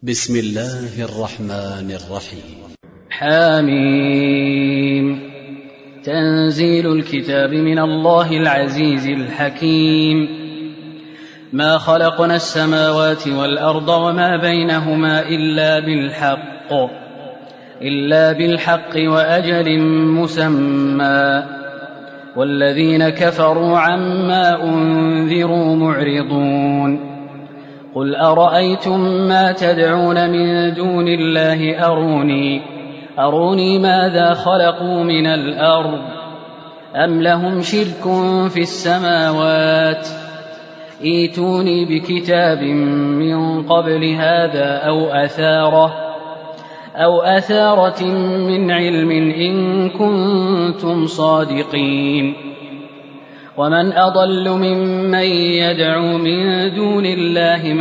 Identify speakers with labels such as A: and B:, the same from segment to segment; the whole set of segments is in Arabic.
A: بسم الله الرحمن الرحيم.
B: حاميم. تنزيل الكتاب من الله العزيز الحكيم. ما خلقنا السماوات والأرض وما بينهما إلا بالحق وأجل مسمى، والذين كفروا عما أنذروا معرضون. قل أرأيتم ما تدعون من دون الله أروني ماذا خلقوا من الأرض أم لهم شرك في السماوات، ائتوني بكتاب من قبل هذا أو أثارة من علم إن كنتم صادقين. ومن أضل ممن يدعو من دون الله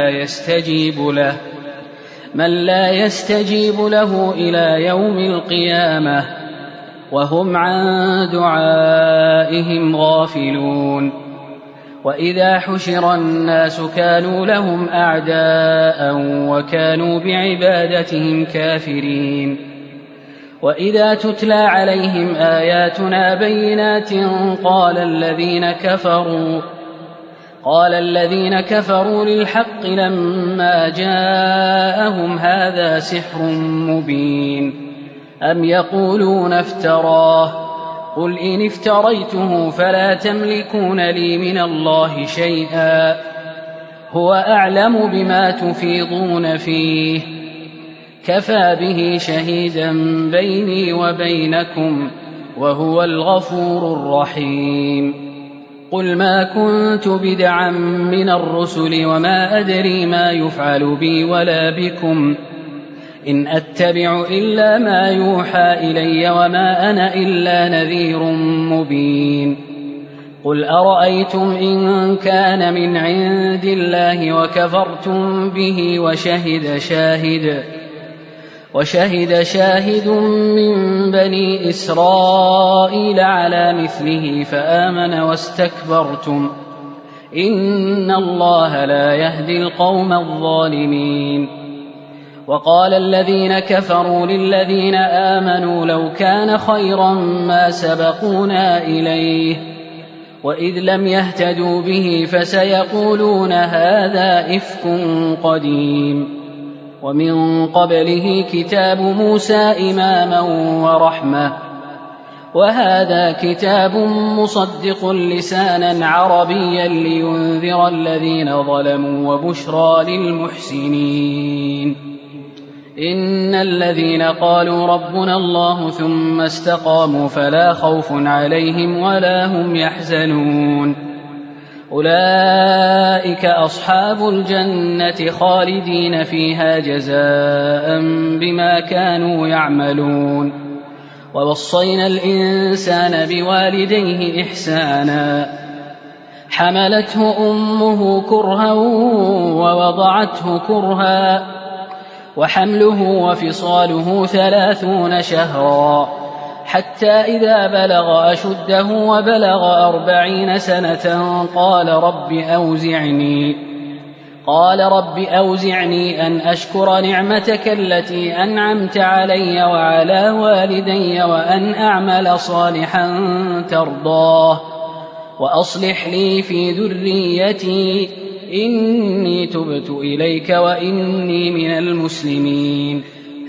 B: من لا يستجيب له إلى يوم القيامة وهم عن دعائهم غافلون. وإذا حشر الناس كانوا لهم أعداء وكانوا بعبادتهم كافرين. وإذا تتلى عليهم آياتنا بينات قال الذين كفروا للحق لما جاءهم هذا سحر مبين أم يقولون افتراه، قل إن افتريته فلا تملكون لي من الله شيئا، هو أعلم بما تفيضون فيه، كفى به شهيدا بيني وبينكم وهو الغفور الرحيم. قل ما كنت بدعا من الرسل وما أدري ما يفعل بي ولا بكم، إن أتبع إلا ما يوحى إلي وما أنا إلا نذير مبين. قل أرأيتم إن كان من عند الله وكفرتم به وشهد شاهد من بني إسرائيل على مثله فآمن واستكبرتم، إن الله لا يهدي القوم الظالمين. وقال الذين كفروا للذين آمنوا لو كان خيرا ما سبقونا إليه، وإذ لم يهتدوا به فسيقولون هذا إفك قديم. ومن قبله كتاب موسى إماما ورحمة، وهذا كتاب مصدق لسانا عربيا لينذر الذين ظلموا وبشرى للمحسنين. إن الذين قالوا ربنا الله ثم استقاموا فلا خوف عليهم ولا هم يحزنون، أولئك أصحاب الجنة خالدين فيها جزاء بما كانوا يعملون. ووصينا الإنسان بوالديه إحسانا، حملته أمه كرها ووضعته كرها، وحمله وفصاله 30 شهرا، حتى إذا بلغ أشده وبلغ 40 سنة قال رب أوزعني أن أشكر نعمتك التي أنعمت علي وعلى والدي وأن أعمل صالحا ترضاه وأصلح لي في ذريتي إني تبت إليك وإني من المسلمين.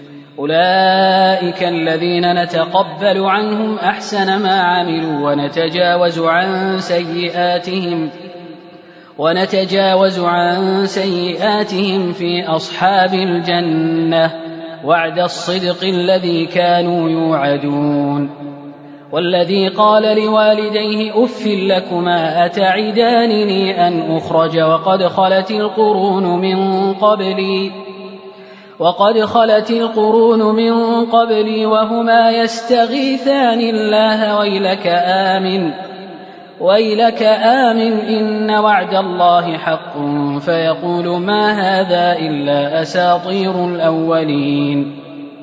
B: أولئك الذين نتقبل عنهم أحسن ما عملوا ونتجاوز عن سيئاتهم في أصحاب الجنة وعد الصدق الذي كانوا يوعدون. والذي قال لوالديه أف لكما أتعدانني أن أخرج وقد خلت القرون من قبلي وهما يستغيثان الله ويلك آمن إن وعد الله حق، فيقول ما هذا إلا أساطير الأولين.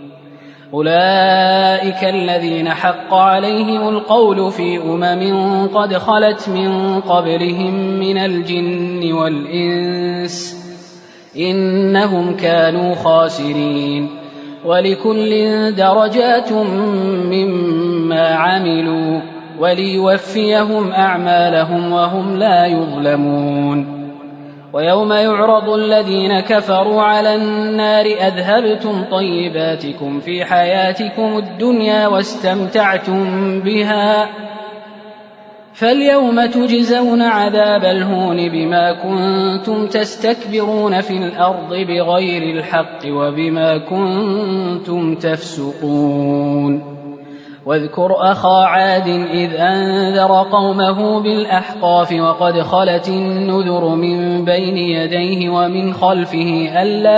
B: أولئك الذين حق عليهم القول في قد خلت من قبلهم من الجن والإنس إنهم كانوا خاسرين. ولكل درجات مما عملوا وليوفيهم أعمالهم وهم لا يظلمون. ويوم يعرض الذين كفروا على النار أذهبتم طيباتكم في حياتكم الدنيا واستمتعتم بها فاليوم تجزون عذاب الهون بما كنتم تستكبرون في الأرض بغير الحق وبما كنتم تفسقون. واذكر أخا عاد إذ أنذر قومه بالأحقاف وقد خلت النذر من بين يديه ومن خلفه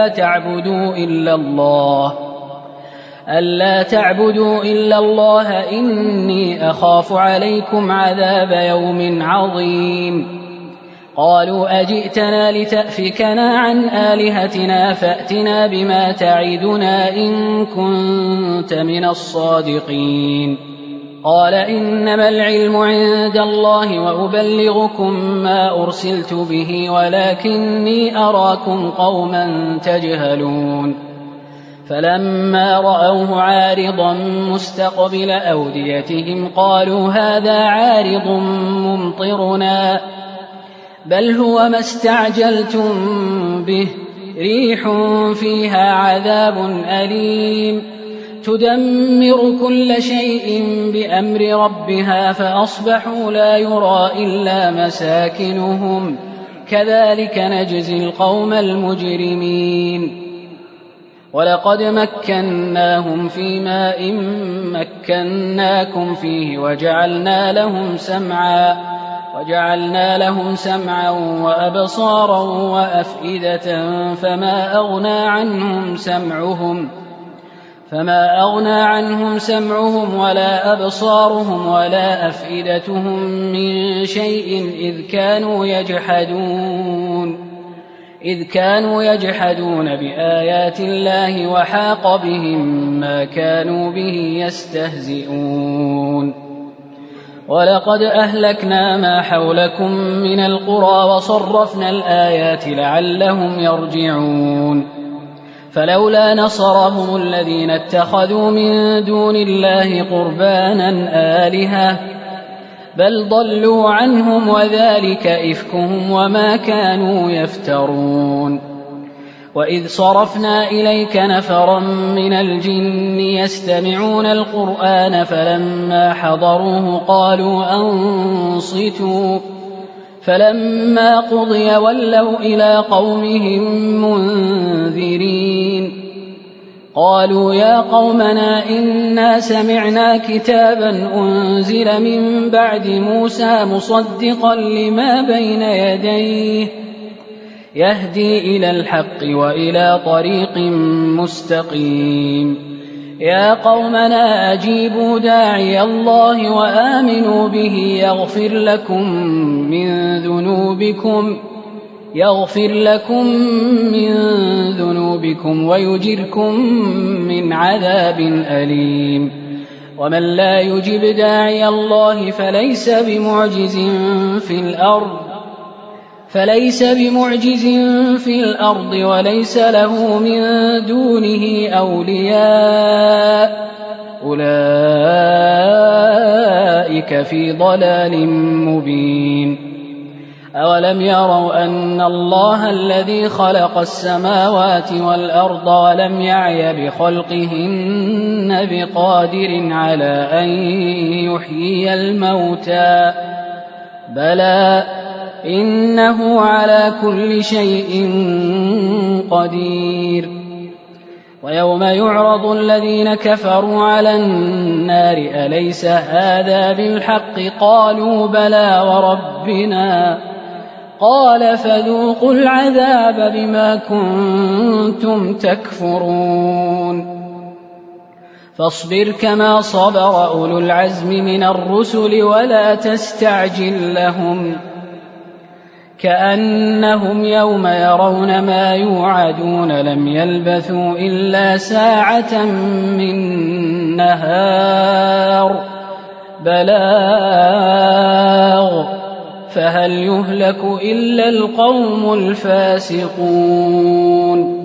B: ألا تعبدوا إلا الله إني أخاف عليكم عذاب يوم عظيم. قالوا أجئتنا لتأفكنا عن آلهتنا فأتنا بما تعدنا إن كنت من الصادقين. قال إنما العلم عند الله وأبلغكم ما أرسلت به ولكني أراكم قوما تجهلون. فلما رأوه عارضا مستقبل أوديتهم قالوا هذا عارض ممطرنا بل هو ما استعجلتم به ريح فيها عذاب أليم تدمر كل شيء بأمر ربها فأصبحوا لا يرى إلا مساكنهم كذلك نجزي القوم المجرمين. ولقد مكناهم في ماء مكناكم فيه وجعلنا لهم سمعا وأبصارا وأفئدة فما أغنى عنهم سمعهم ولا أبصارهم ولا أفئدتهم من شيء إذ كانوا يجحدون بآيات الله وحاق بهم ما كانوا به يستهزئون. ولقد أهلكنا ما حولكم من القرى وصرفنا الآيات لعلهم يرجعون. فلولا نصرهم الذين اتخذوا من دون الله قربانا آلهة بل ضلوا عنهم وذلك إفكهم وما كانوا يفترون. وإذ صرفنا إليك نفرا من الجن يستمعون القرآن فلما حضروه قالوا أنصتوا فلما قضي ولوا إلى قومهم منذرين. قالوا يا قومنا إنا سمعنا كتابا أنزل من بعد موسى مصدقا لما بين يديه يهدي إلى الحق وإلى طريق مستقيم. يا قومنا أجيبوا داعي الله وآمنوا به يغفر لكم من ذنوبكم ويجركم من عذاب أليم. ومن لا يجب داعي الله فليس بمعجز في الأرض وليس له من دونه أولياء أولئك في ضلال مبين. أولم يروا أن الله الذي خلق السماوات والأرض ولم يعي بخلقهن بقادر على أن يحيي الموتى بلى إنه على كل شيء قدير. ويوم يعرض الذين كفروا على النار أليس هذا بالحق قالوا بلى وربنا قال فذوقوا العذاب بما كنتم تكفرون. فاصبر كما صبر أولو العزم من الرسل ولا تستعجل لهم كأنهم يوم يرون ما يوعدون لم يلبثوا إلا ساعة من نهار بلاغ فهل يهلك إلا القوم الفاسقون